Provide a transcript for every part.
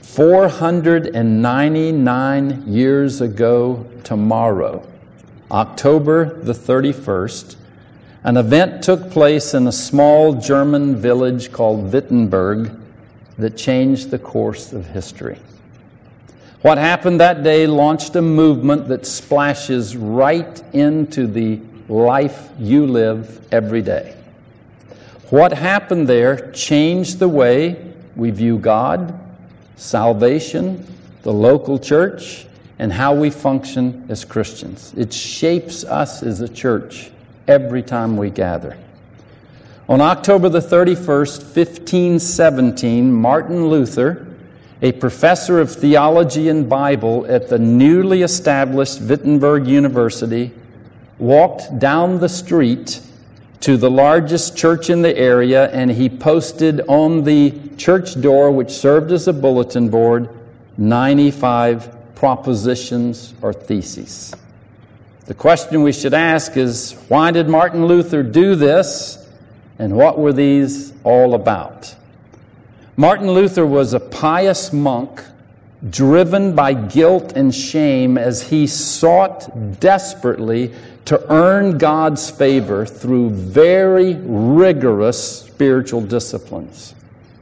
499 years ago tomorrow, October the 31st, an event took place in a small German village called Wittenberg that changed the course of history. What happened that day launched a movement that splashes right into the life you live every day. What happened there changed the way we view God, salvation, the local church, and how we function as Christians. It shapes us as a church every time we gather. On October the 31st, 1517, Martin Luther, a professor of theology and Bible at the newly established Wittenberg University, walked down the street to the largest church in the area, and he posted on the church door, which served as a bulletin board, 95 propositions or theses. The question we should ask is, why did Martin Luther do this, and what were these all about? Martin Luther was a pious monk driven by guilt and shame as he sought desperately to earn God's favor through very rigorous spiritual disciplines.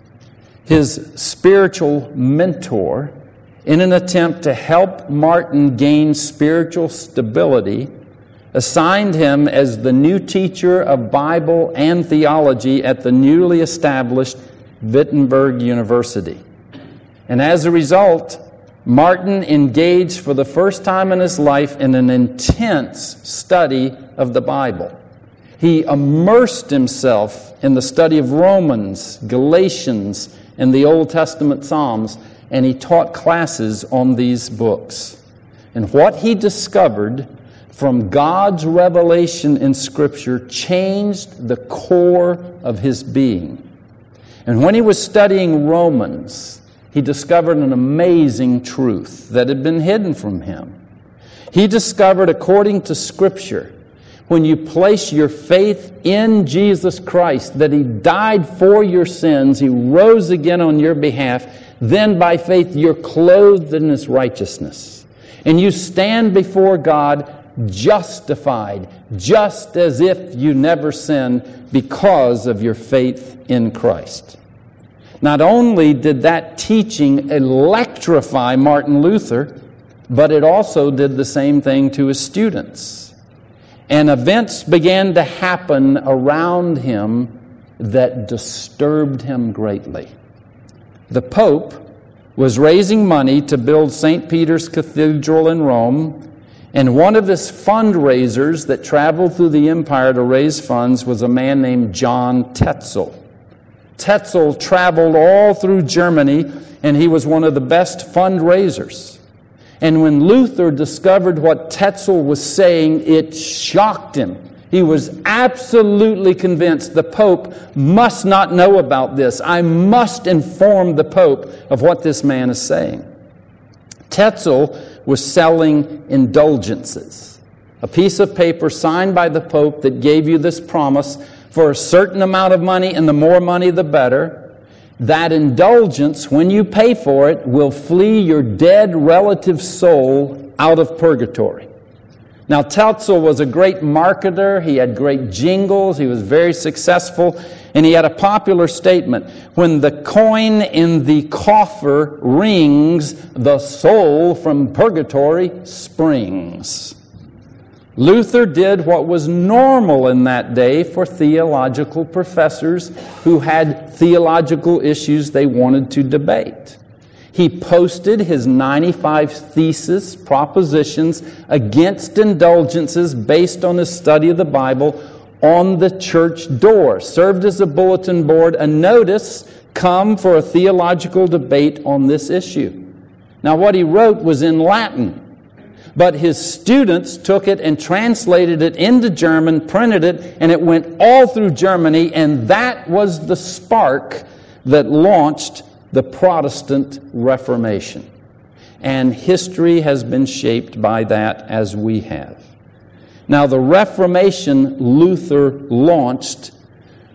His spiritual mentor, in an attempt to help Martin gain spiritual stability, assigned him as the new teacher of Bible and theology at the newly established Wittenberg University. And as a result, Martin engaged for the first time in his life in an intense study of the Bible. He immersed himself in the study of Romans, Galatians, and the Old Testament Psalms, and he taught classes on these books. And what he discovered from God's revelation in Scripture changed the core of his being. And when he was studying Romans, he discovered an amazing truth that had been hidden from him. He discovered, according to Scripture, when you place your faith in Jesus Christ, that He died for your sins, He rose again on your behalf, then by faith you're clothed in His righteousness. And you stand before God justified, just as if you never sinned because of your faith in Christ. Not only did that teaching electrify Martin Luther, but it also did the same thing to his students. And events began to happen around him that disturbed him greatly. The Pope was raising money to build St. Peter's Cathedral in Rome, and one of his fundraisers that traveled through the empire to raise funds was a man named John Tetzel. Tetzel traveled all through Germany, and he was one of the best fundraisers. And when Luther discovered what Tetzel was saying, it shocked him. He was absolutely convinced the Pope must not know about this. I must inform the Pope of what this man is saying. Tetzel was selling indulgences, a piece of paper signed by the Pope that gave you this promise: for a certain amount of money, and the more money the better, that indulgence, when you pay for it, will flee your dead relative's soul out of purgatory. Now, Tetzel was a great marketer. He had great jingles. He was very successful. And he had a popular statement: when the coin in the coffer rings, the soul from purgatory springs. Luther did what was normal in that day for theological professors who had theological issues they wanted to debate. He posted his 95 thesis propositions against indulgences based on his study of the Bible on the church door. Served as a bulletin board, a notice: come for a theological debate on this issue. Now, what he wrote was in Latin, but his students took it and translated it into German, printed it, and it went all through Germany, and that was the spark that launched the Protestant Reformation. And history has been shaped by that, as we have. Now, the Reformation Luther launched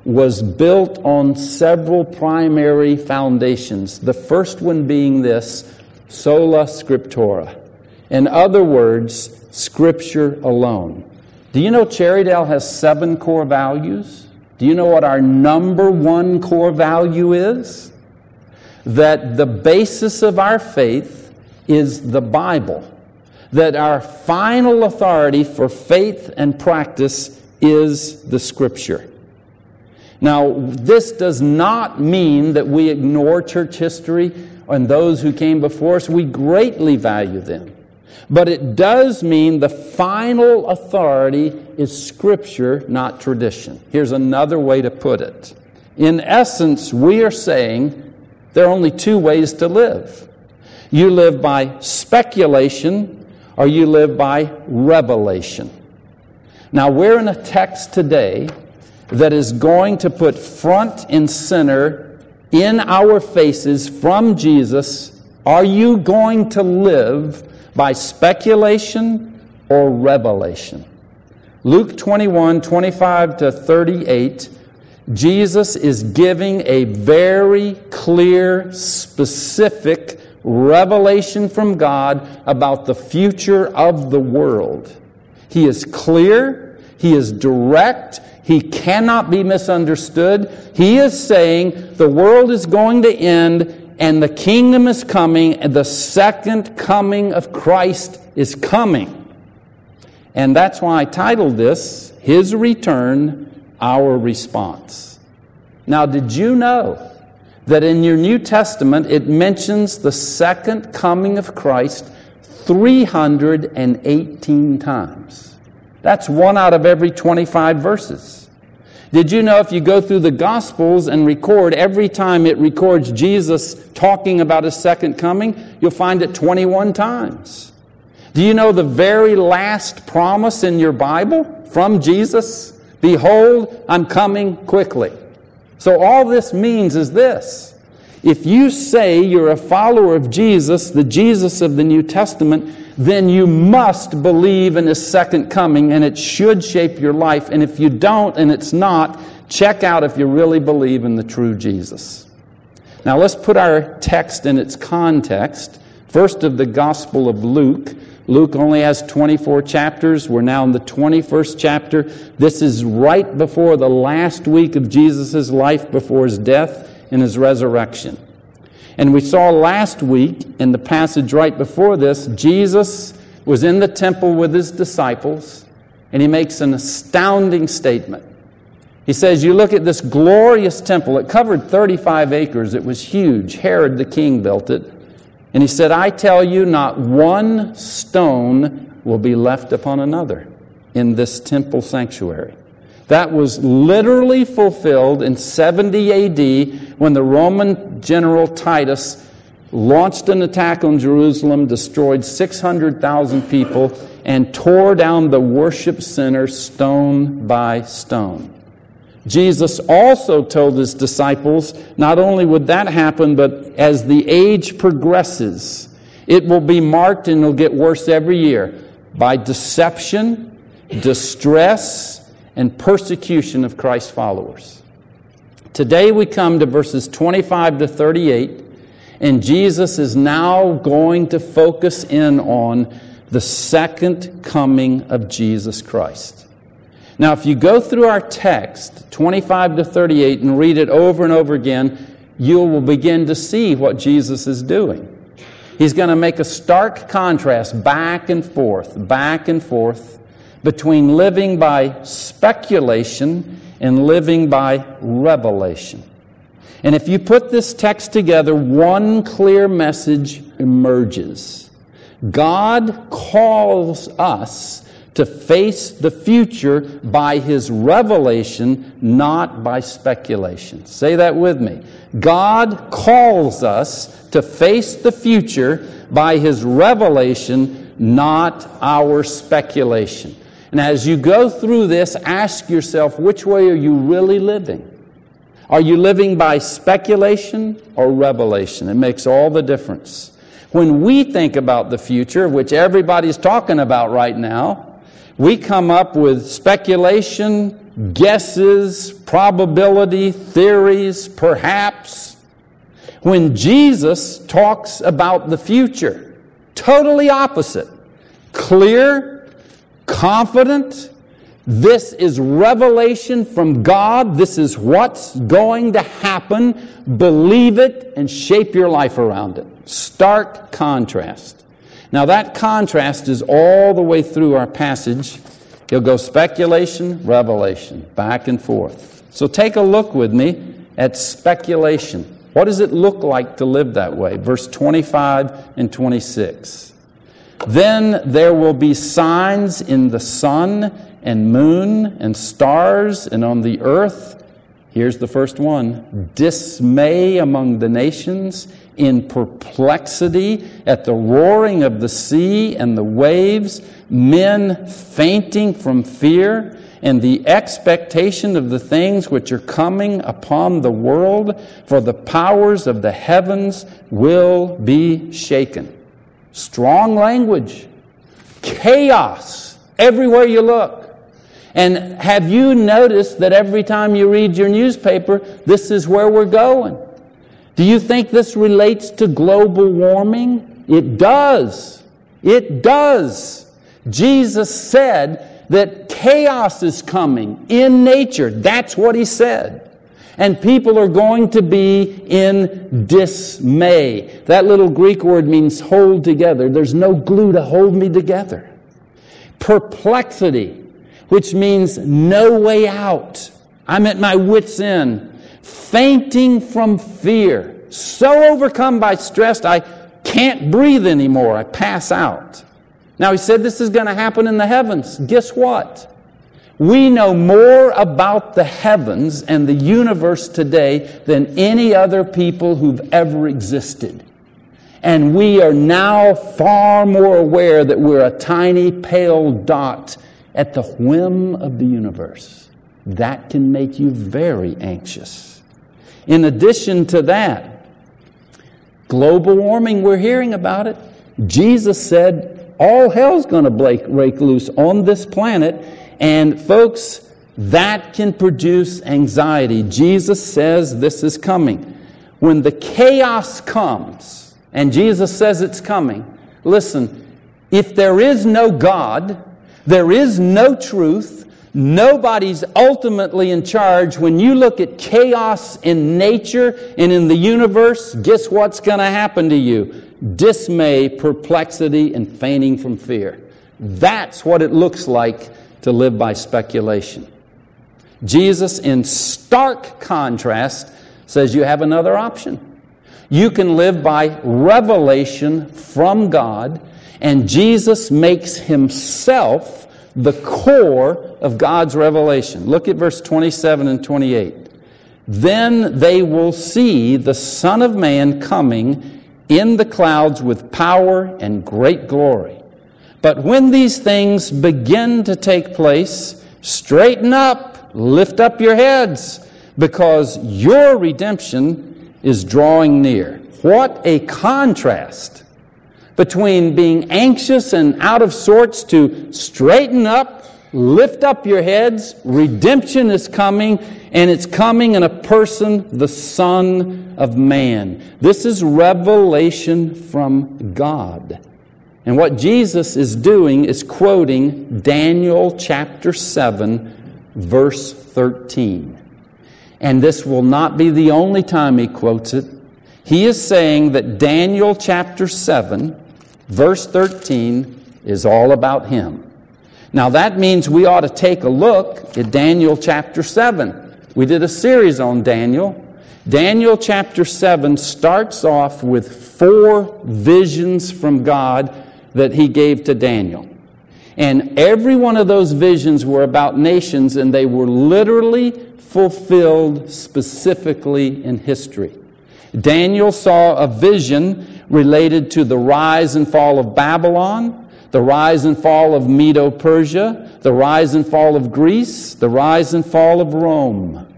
was built on several primary foundations. The first one being this, sola scriptura. In other words, Scripture alone. Do you know Cherrydale has 7 core values? Do you know what our number 1 core value is? That the basis of our faith is the Bible. That our final authority for faith and practice is the Scripture. Now, this does not mean that we ignore church history and those who came before us. We greatly value them. But it does mean the final authority is Scripture, not tradition. Here's another way to put it. In essence, we are saying there are only 2 ways to live. You live by speculation or you live by revelation. Now, we're in a text today that is going to put front and center in our faces from Jesus, are you going to live by speculation or revelation? Luke 21, 25 to 38, Jesus is giving a very clear, specific revelation from God about the future of the world. He is clear, he is direct, he cannot be misunderstood. He is saying the world is going to end and the kingdom is coming, and the second coming of Christ is coming. And that's why I titled this, His Return, Our Response. Now, did you know that in your New Testament it mentions the second coming of Christ 318 times? That's 1 out of every 25 verses. Did you know if you go through the Gospels and record, every time it records Jesus talking about His second coming, you'll find it 21 times. Do you know the very last promise in your Bible from Jesus? Behold, I'm coming quickly. So all this means is this. If you say you're a follower of Jesus, the Jesus of the New Testament, then you must believe in His second coming, and it should shape your life. And if you don't, and it's not, check out if you really believe in the true Jesus. Now let's put our text in its context. First of the Gospel of Luke. Luke only has 24 chapters. We're now in the 21st chapter. This is right before the last week of Jesus' life, before His death and His resurrection. And we saw last week in the passage right before this, Jesus was in the temple with His disciples, and He makes an astounding statement. He says, you look at this glorious temple. It covered 35 acres. It was huge. Herod the king built it. And He said, I tell you, not one stone will be left upon another in this temple sanctuary. That was literally fulfilled in 70 A.D. when the Roman general Titus launched an attack on Jerusalem, destroyed 600,000 people, and tore down the worship center stone by stone. Jesus also told His disciples, not only would that happen, but as the age progresses, it will be marked, and it'll get worse every year, by deception, distress, and persecution of Christ's followers. Today we come to verses 25 to 38, and Jesus is now going to focus in on the second coming of Jesus Christ. Now, if you go through our text, 25 to 38, and read it over and over again, you will begin to see what Jesus is doing. He's going to make a stark contrast back and forth, between living by speculation and living by revelation. And if you put this text together, one clear message emerges. God calls us to face the future by His revelation, not by speculation. Say that with me. God calls us to face the future by His revelation, not our speculation. And as you go through this, ask yourself, which way are you really living? Are you living by speculation or revelation? It makes all the difference. When we think about the future, which everybody's talking about right now, we come up with speculation guesses, probability, theories, perhaps. When Jesus talks about the future, totally opposite. Clear, confident. This is revelation from God. This is what's going to happen. Believe it and shape your life around it. Stark contrast. Now that contrast is all the way through our passage. He'll go speculation, revelation, back and forth. So take a look with me at speculation. What does it look like to live that way? Verse 25 and 26. Then there will be signs in the sun and moon and stars and on the earth. Here's the first one. Dismay among the nations, in perplexity at the roaring of the sea and the waves, men fainting from fear, and the expectation of the things which are coming upon the world, for the powers of the heavens will be shaken. Strong language. Chaos everywhere you look. And have you noticed that every time you read your newspaper, this is where we're going? Do you think this relates to global warming? It does. It does. Jesus said that chaos is coming in nature. That's what He said. And people are going to be in dismay. That little Greek word means hold together. There's no glue to hold me together. Perplexity, which means no way out. I'm at my wit's end. Fainting from fear. So overcome by stress, I can't breathe anymore. I pass out. Now, He said this is going to happen in the heavens. Guess what? We know more about the heavens and the universe today than any other people who've ever existed. And we are now far more aware that we're a tiny, pale dot at the whim of the universe. That can make you very anxious. In addition to that, global warming, we're hearing about it. Jesus said all hell's going to break loose on this planet. And folks, that can produce anxiety. Jesus says this is coming. When the chaos comes, and Jesus says it's coming, listen, if there is no God, there is no truth, nobody's ultimately in charge. When you look at chaos in nature and in the universe, guess what's going to happen to you? Dismay, perplexity, and fainting from fear. That's what it looks like to live by speculation. Jesus, in stark contrast, says you have another option. You can live by revelation from God, and Jesus makes Himself the core of God's revelation. Look at verse 27 and 28. Then they will see the Son of Man coming in the clouds with power and great glory. But when these things begin to take place, straighten up, lift up your heads, because your redemption is drawing near. What a contrast between being anxious and out of sorts to straighten up, lift up your heads. Redemption is coming, and it's coming in a person, the Son of Man. This is revelation from God. And what Jesus is doing is quoting Daniel chapter 7, verse 13. And this will not be the only time he quotes it. He is saying that Daniel chapter 7, verse 13, is all about Him. Now that means we ought to take a look at Daniel chapter 7. We did a series on Daniel. Daniel chapter 7 starts off with 4 visions from God that He gave to Daniel. And every one of those visions were about nations, and they were literally fulfilled specifically in history. Daniel saw a vision related to the rise and fall of Babylon, the rise and fall of Medo-Persia, the rise and fall of Greece, the rise and fall of Rome.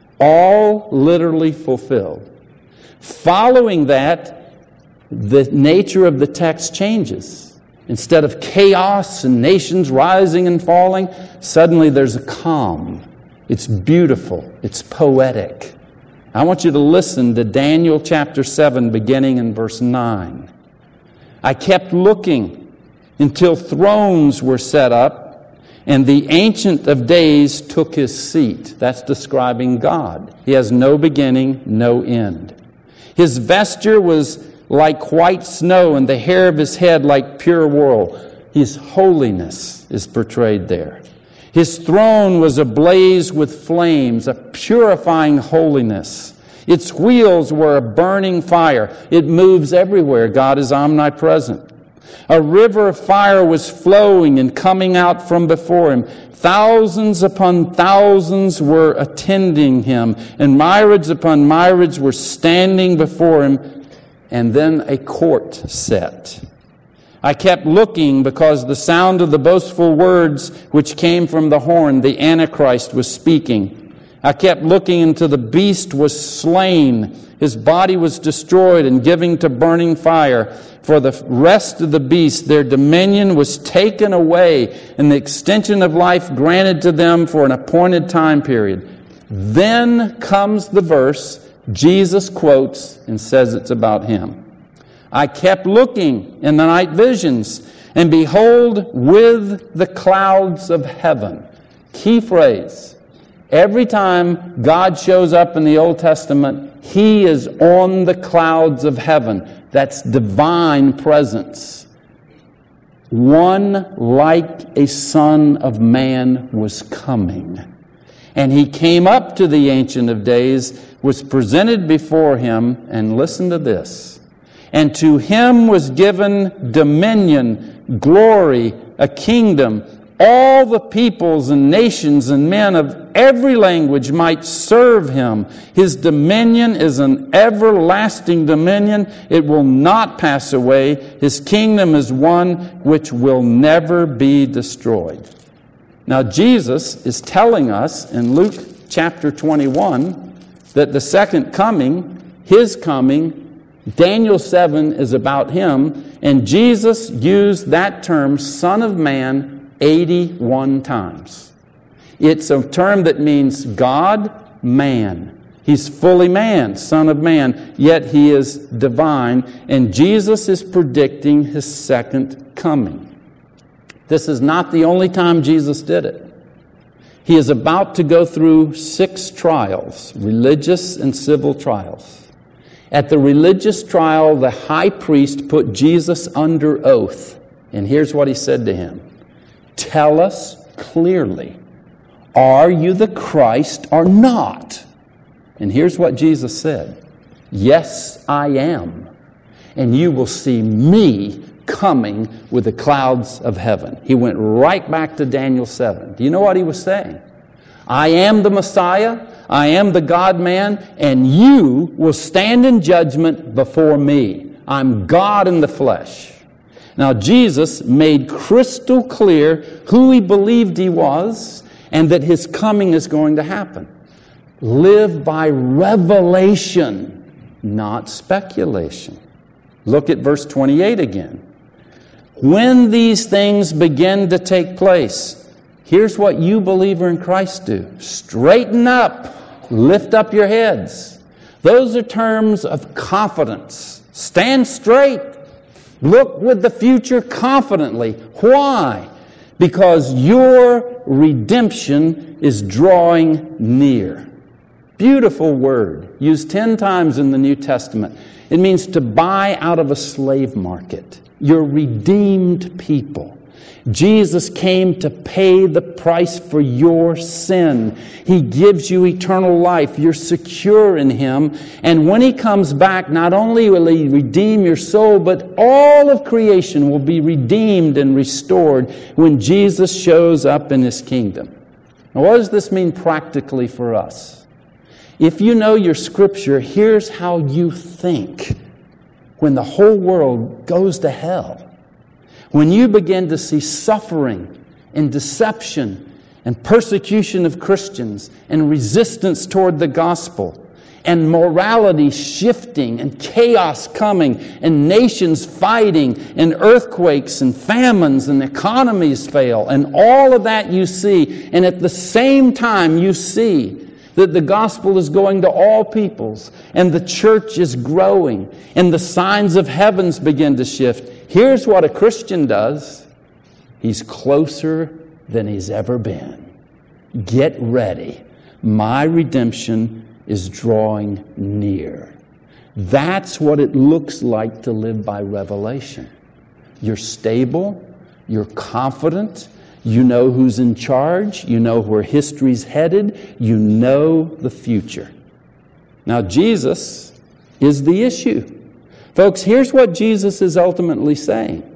All literally fulfilled. Following that, the nature of the text changes. Instead of chaos and nations rising and falling, suddenly there's a calm. It's beautiful. It's poetic. I want you to listen to Daniel chapter 7, beginning in verse 9. I kept looking until thrones were set up, and the Ancient of Days took his seat. That's describing God. He has no beginning, no end. His vesture was like white snow, and the hair of his head like pure wool. His holiness is portrayed there. His throne was ablaze with flames, a purifying holiness. Its wheels were a burning fire. It moves everywhere. God is omnipresent. A river of fire was flowing and coming out from before him. Thousands upon thousands were attending him, and myriads upon myriads were standing before him. And then a court set. I kept looking because the sound of the boastful words which came from the horn, the Antichrist, was speaking. I kept looking until the beast was slain. His body was destroyed and given to burning fire. For the rest of the beast, their dominion was taken away, and the extension of life granted to them for an appointed time period. Then comes the verse Jesus quotes and says it's about him. I kept looking in the night visions, and behold, with the clouds of heaven. Key phrase. Every time God shows up in the Old Testament, He is on the clouds of heaven. That's divine presence. One like a Son of Man was coming. And He came up to the Ancient of Days, was presented before Him, and listen to this. And to Him was given dominion, glory, a kingdom. All the peoples and nations and men of every language might serve Him. His dominion is an everlasting dominion. It will not pass away. His kingdom is one which will never be destroyed. Now Jesus is telling us in Luke chapter 21 that the second coming, His coming, Daniel 7 is about Him, and Jesus used that term, Son of Man, 81 times. It's a term that means God, man. He's fully man, Son of Man, yet He is divine, and Jesus is predicting His second coming. This is not the only time Jesus did it. He is about to go through 6 trials, religious and civil trials. At the religious trial, the high priest put Jesus under oath. And here's what he said to him. Tell us clearly, are you the Christ or not? And here's what Jesus said. Yes, I am. And you will see me coming with the clouds of heaven. He went right back to Daniel 7. Do you know what he was saying? I am the Messiah. I am the God-man, and you will stand in judgment before me. I'm God in the flesh. Now, Jesus made crystal clear who He believed He was and that His coming is going to happen. Live by revelation, not speculation. Look at verse 28 again. When these things begin to take place, here's what you believer in Christ do. Straighten up. Lift up your heads. Those are terms of confidence. Stand straight. Look with the future confidently. Why? Because your redemption is drawing near. Beautiful word. Used 10 times in the New Testament. It means to buy out of a slave market. You're redeemed people. Jesus came to pay the price for your sin. He gives you eternal life. You're secure in Him. And when He comes back, not only will He redeem your soul, but all of creation will be redeemed and restored when Jesus shows up in His kingdom. Now, what does this mean practically for us? If you know your Scripture, here's how you think when the whole world goes to hell. When you begin to see suffering and deception and persecution of Christians and resistance toward the gospel, and morality shifting and chaos coming and nations fighting and earthquakes and famines and economies fail and all of that you see. And at the same time you see that the gospel is going to all peoples and the church is growing and the signs of heavens begin to shift. Here's what a Christian does. He's closer than he's ever been. Get ready. My redemption is drawing near. That's what it looks like to live by revelation. You're stable, you're confident, you know who's in charge, you know where history's headed, you know the future. Now, Jesus is the issue. Folks, here's what Jesus is ultimately saying.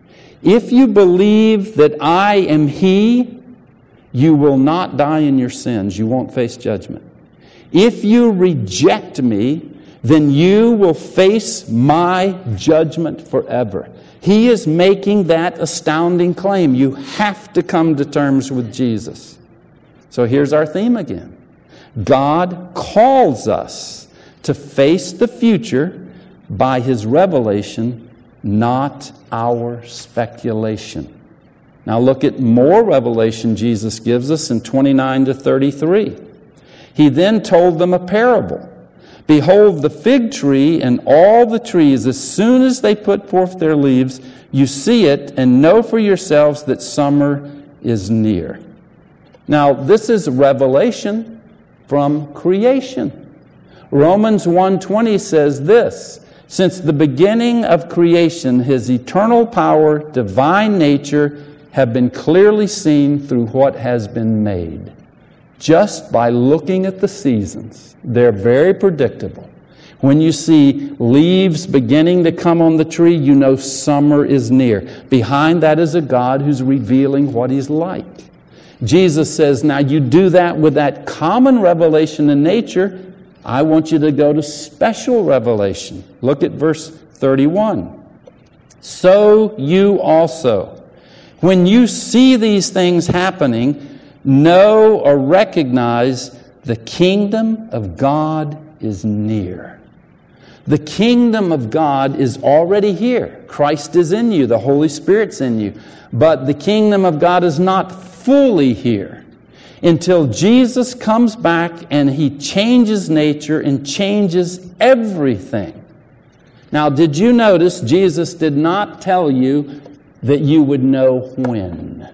If you believe that I am He, you will not die in your sins. You won't face judgment. If you reject me, then you will face my judgment forever. He is making that astounding claim. You have to come to terms with Jesus. So here's our theme again. God calls us to face the future by His revelation, not our speculation. Now look at more revelation Jesus gives us in 29 to 33. He then told them a parable. Behold, the fig tree and all the trees, as soon as they put forth their leaves, you see it and know for yourselves that summer is near. Now, this is revelation from creation. Romans 1:20 says this, since the beginning of creation, His eternal power, divine nature, have been clearly seen through what has been made. Just by looking at the seasons, they're very predictable. When you see leaves beginning to come on the tree, you know summer is near. Behind that is a God who's revealing what He's like. Jesus says, now you do that with that common revelation in nature. I want you to go to special revelation. Look at verse 31. So you also, when you see these things happening, know or recognize the kingdom of God is near. The kingdom of God is already here. Christ is in you. The Holy Spirit's in you. But the kingdom of God is not fully here until Jesus comes back and He changes nature and changes everything. Now, did you notice Jesus did not tell you that you would know when?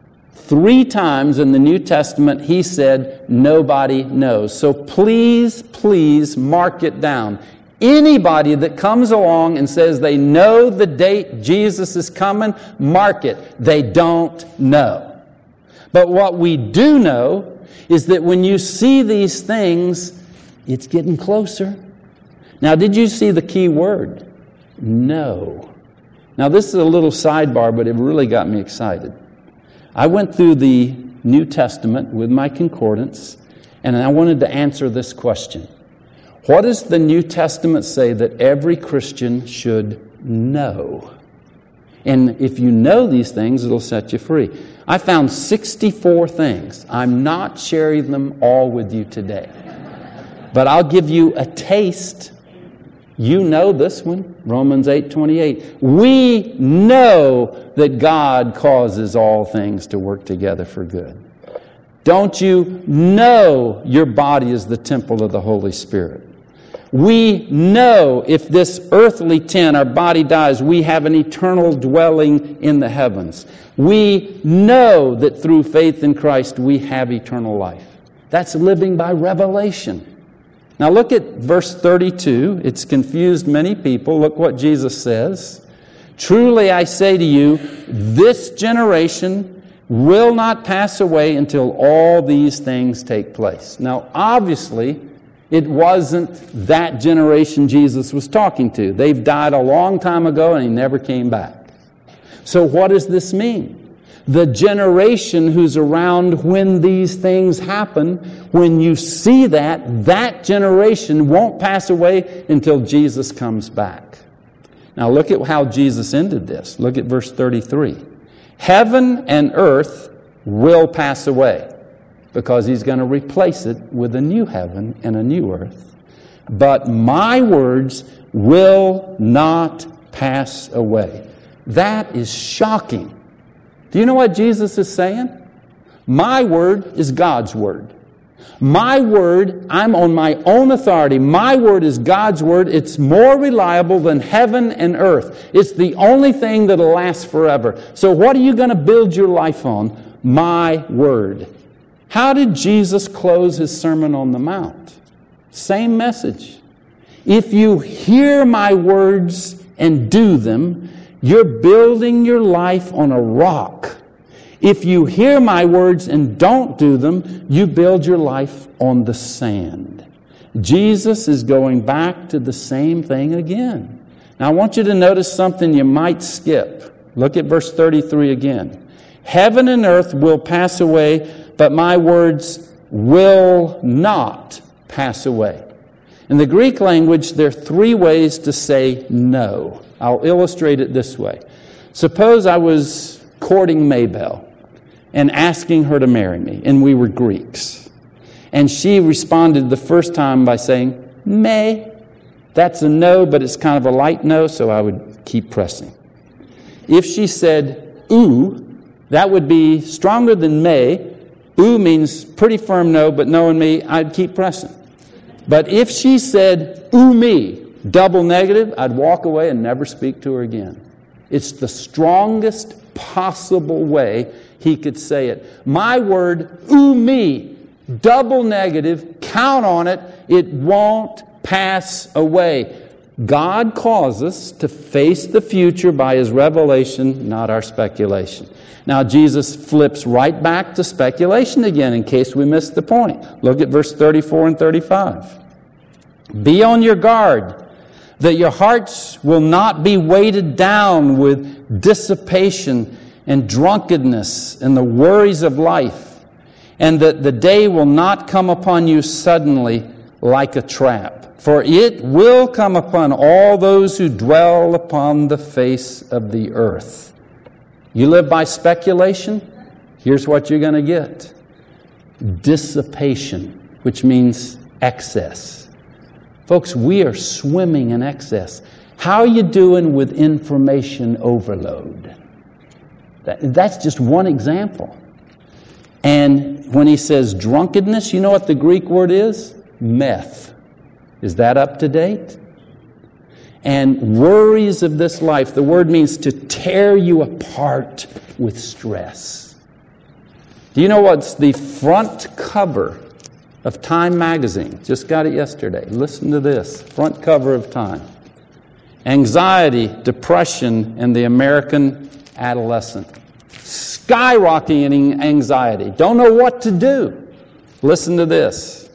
3 times in the New Testament, He said, nobody knows. So please, please mark it down. Anybody that comes along and says they know the date Jesus is coming, mark it. They don't know. But what we do know is that when you see these things, it's getting closer. Now, did you see the key word? No. Now, this is a little sidebar, but it really got me excited. I went through the New Testament with my concordance, and I wanted to answer this question. What does the New Testament say that every Christian should know? And if you know these things, it'll set you free. I found 64 things. I'm not sharing them all with you today. But I'll give you a taste. You know this one, Romans 8:28. We know that God causes all things to work together for good. Don't you know your body is the temple of the Holy Spirit? We know if this earthly tent, our body dies, we have an eternal dwelling in the heavens. We know that through faith in Christ we have eternal life. That's living by revelation. Now look at verse 32. It's confused many people. Look what Jesus says. Truly I say to you, this generation will not pass away until all these things take place. Now obviously, it wasn't that generation Jesus was talking to. They've died a long time ago and He never came back. So what does this mean? The generation who's around when these things happen, when you see that generation won't pass away until Jesus comes back. Now look at how Jesus ended this. Look at verse 33. Heaven and earth will pass away, because He's going to replace it with a new heaven and a new earth. but my words will not pass away. That is shocking. Do you know what Jesus is saying? My word is God's word. My word, I'm on my own authority. My word is God's word. It's more reliable than heaven and earth. It's the only thing that'll last forever. So what are you going to build your life on? My word. How did Jesus close His Sermon on the Mount? Same message. If you hear my words and do them, you're building your life on a rock. If you hear my words and don't do them, you build your life on the sand. Jesus is going back to the same thing again. Now I want you to notice something you might skip. Look at verse 33 again. Heaven and earth will pass away, but my words will not pass away. In the Greek language, there are three ways to say no. I'll illustrate it this way. Suppose I was courting Maybelle and asking her to marry me, and we were Greeks. And she responded the first time by saying, may. That's a no, but it's kind of a light no, so I would keep pressing. If she said, ooh, that would be stronger than may. Ooh means pretty firm no, but knowing me, I'd keep pressing. But if she said, ooh me, double negative, I'd walk away and never speak to her again. It's the strongest possible way he could say it. My word, ooh me, double negative, count on it, it won't pass away. God calls us to face the future by His revelation, not our speculation. Now Jesus flips right back to speculation again in case we missed the point. Look at verse 34 and 35. Be on your guard, that your hearts will not be weighted down with dissipation and drunkenness and the worries of life, and that the day will not come upon you suddenly like a trap. For it will come upon all those who dwell upon the face of the earth. You live by speculation? Here's what you're going to get. Dissipation, which means excess. Folks, we are swimming in excess. How are you doing with information overload? That's just one example. And when he says drunkenness, you know what the Greek word is? Meth. Is that up to date? And worries of this life, the word means to tear you apart with stress. Do you know what's the front cover of Time magazine? Just got it yesterday. Listen to this. Front cover of Time. Anxiety, depression, and the American adolescent. Skyrocketing anxiety. Don't know what to do. Listen to this.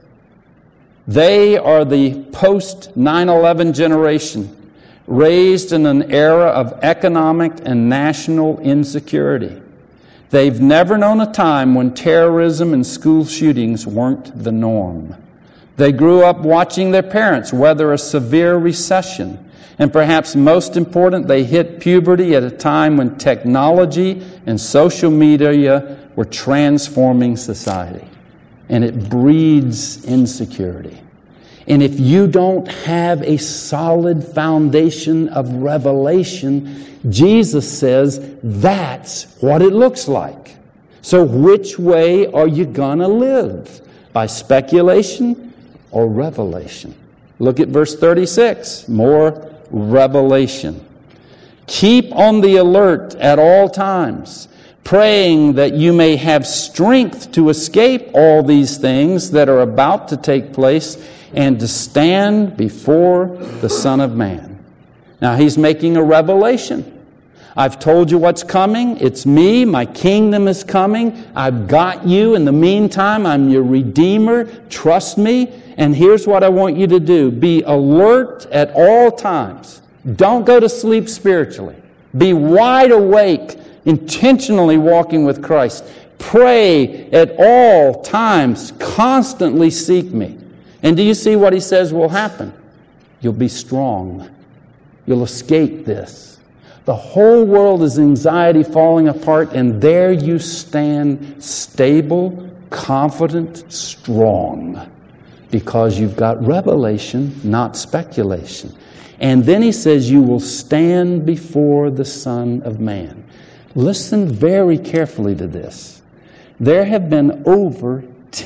They are the post 9/11 generation, raised in an era of economic and national insecurity. They've never known a time when terrorism and school shootings weren't the norm. They grew up watching their parents weather a severe recession. And perhaps most important, they hit puberty at a time when technology and social media were transforming society. And it breeds insecurity. And if you don't have a solid foundation of revelation, Jesus says that's what it looks like. So which way are you going to live? By speculation or revelation? Look at verse 36. More revelation. Keep on the alert at all times, praying that you may have strength to escape all these things that are about to take place and to stand before the Son of Man. Now he's making a revelation. I've told you what's coming. It's me. My kingdom is coming. I've got you. In the meantime, I'm your Redeemer. Trust me. And here's what I want you to do. Be alert at all times. Don't go to sleep spiritually. Be wide awake, intentionally walking with Christ. Pray at all times. Constantly seek me. And do you see what he says will happen? You'll be strong. You'll escape this. The whole world is anxiety falling apart, and there you stand stable, confident, strong. Because you've got revelation, not speculation. And then he says, you will stand before the Son of Man. Listen very carefully to this. There have been over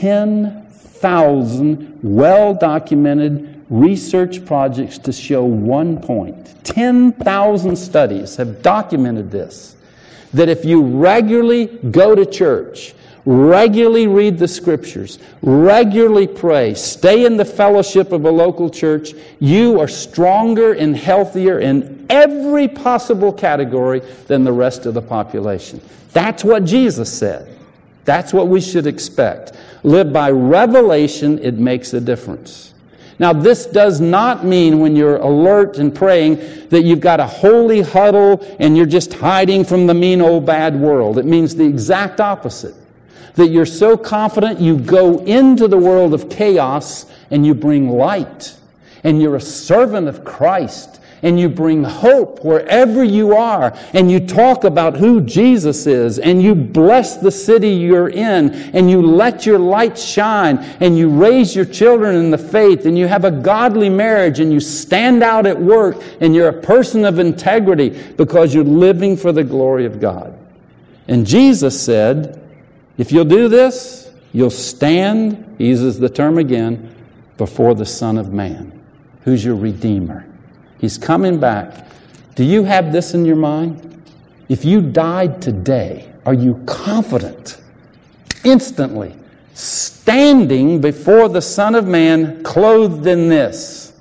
10,000 well-documented research projects to show one point. 10,000 studies have documented this. That if you regularly go to church, regularly read the Scriptures, regularly pray, stay in the fellowship of a local church, you are stronger and healthier in every possible category than the rest of the population. That's what Jesus said. That's what we should expect. Live by revelation, it makes a difference. Now, this does not mean when you're alert and praying that you've got a holy huddle and you're just hiding from the mean old bad world. It means the exact opposite. That you're so confident you go into the world of chaos and you bring light. And you're a servant of Christ. And you bring hope wherever you are. And you talk about who Jesus is. And you bless the city you're in. And you let your light shine. And you raise your children in the faith. And you have a godly marriage. And you stand out at work. And you're a person of integrity because you're living for the glory of God. And Jesus said, if you'll do this, you'll stand, he uses the term again, before the Son of Man, who's your Redeemer. He's coming back. Do you have this in your mind? If you died today, are you confident, instantly, standing before the Son of Man, clothed in this?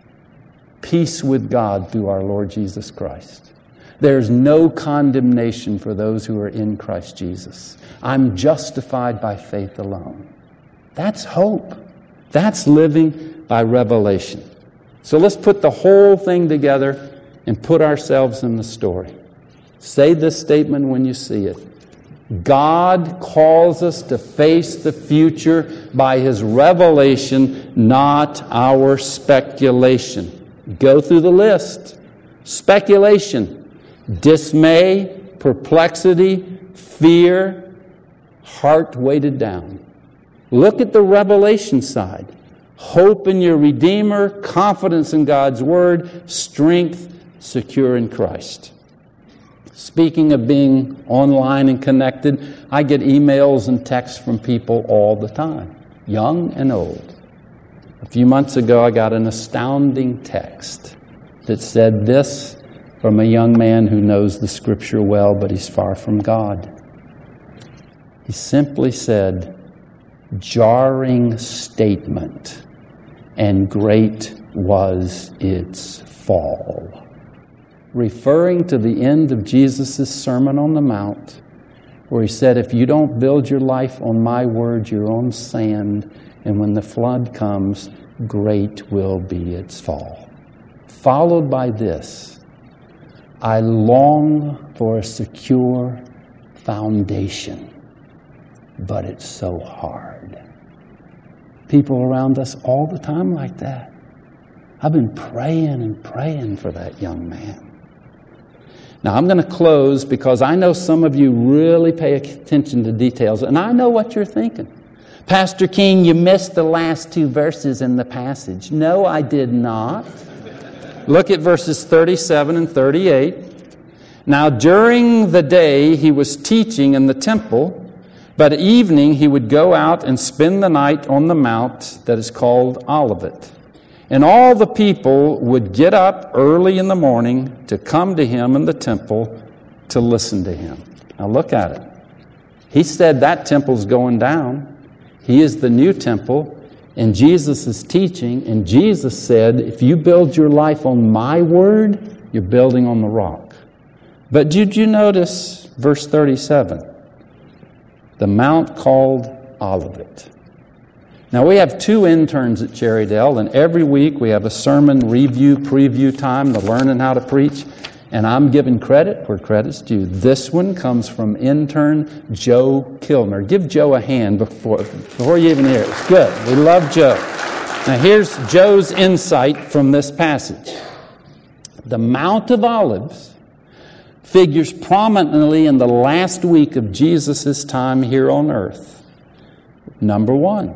Peace with God through our Lord Jesus Christ. There's no condemnation for those who are in Christ Jesus. I'm justified by faith alone. That's hope. That's living by revelation. So let's put the whole thing together and put ourselves in the story. Say this statement when you see it. God calls us to face the future by His revelation, not our speculation. Go through the list. Speculation. Dismay, perplexity, fear, heart weighted down. Look at the revelation side. Hope in your Redeemer, confidence in God's Word, strength secure in Christ. Speaking of being online and connected, I get emails and texts from people all the time, young and old. A few months ago, I got an astounding text that said this from a young man who knows the Scripture well, but he's far from God. He simply said, jarring statement, and great was its fall. Referring to the end of Jesus' Sermon on the Mount, where he said, if you don't build your life on my word, you're on sand, and when the flood comes, great will be its fall. Followed by this, I long for a secure foundation, but it's so hard. People around us all the time like that. I've been praying and praying for that young man. Now, I'm going to close because I know some of you really pay attention to details, and I know what you're thinking. Pastor King, you missed the last two verses in the passage. No, I did not. Look at verses 37 and 38. Now, during the day he was teaching in the temple, but at evening he would go out and spend the night on the mount that is called Olivet. And all the people would get up early in the morning to come to him in the temple to listen to him. Now look at it. He said that temple's going down. He is the new temple. And Jesus is teaching, and Jesus said, if you build your life on my word, you're building on the rock. But did you notice verse 37? The mount called Olivet. Now we have 2 interns at Cherrydale, and every week we have a sermon review, preview time to learning how to preach. And I'm giving credit where credit's due. This one comes from intern Joe Kilmer. Give Joe a hand before you even hear it. It's good. We love Joe. Now here's Joe's insight from this passage. The Mount of Olives figures prominently in the last week of Jesus' time here on earth. Number 1.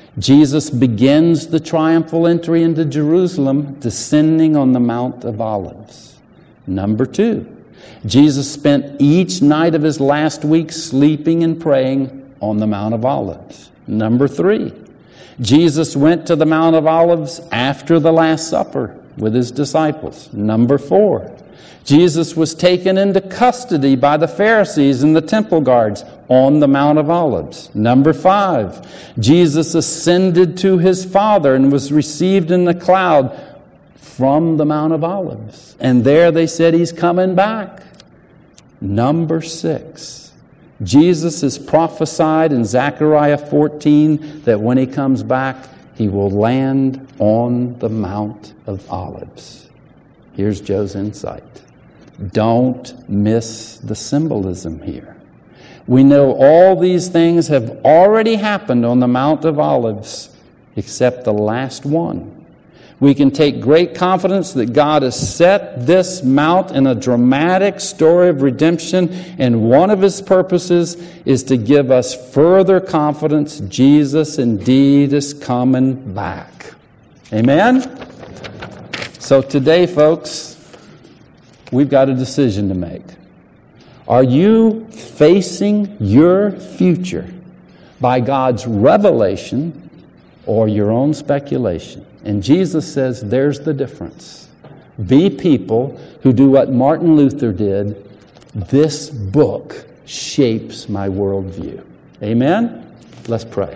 Jesus begins the triumphal entry into Jerusalem, descending on the Mount of Olives. Number 2, Jesus spent each night of his last week sleeping and praying on the Mount of Olives. Number 3, Jesus went to the Mount of Olives after the Last Supper with his disciples. Number 4, Jesus was taken into custody by the Pharisees and the temple guards on the Mount of Olives. Number 5, Jesus ascended to his Father and was received in the cloud from the Mount of Olives. And there they said he's coming back. Number 6, Jesus is prophesied in Zechariah 14 that when he comes back, he will land on the Mount of Olives. Here's Joe's insight. Don't miss the symbolism here. We know all these things have already happened on the Mount of Olives, except the last one. We can take great confidence that God has set this mount in a dramatic story of redemption, and one of his purposes is to give us further confidence Jesus indeed is coming back. Amen? So today, folks, we've got a decision to make. Are you facing your future by God's revelation or your own speculation? And Jesus says there's the difference. Be people who do what Martin Luther did. This book shapes my worldview. Amen? Let's pray.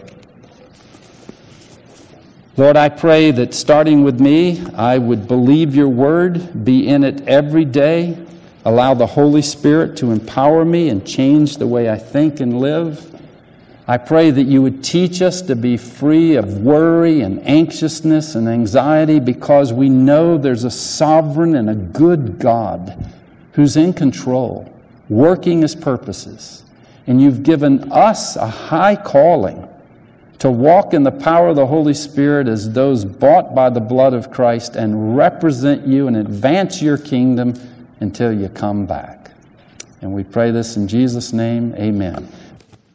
Lord, I pray that starting with me, I would believe your word, be in it every day, allow the Holy Spirit to empower me and change the way I think and live. I pray that you would teach us to be free of worry and anxiousness and anxiety, because we know there's a sovereign and a good God who's in control, working his purposes. And you've given us a high calling to walk in the power of the Holy Spirit as those bought by the blood of Christ and represent you and advance your kingdom until you come back. And we pray this in Jesus' name. Amen.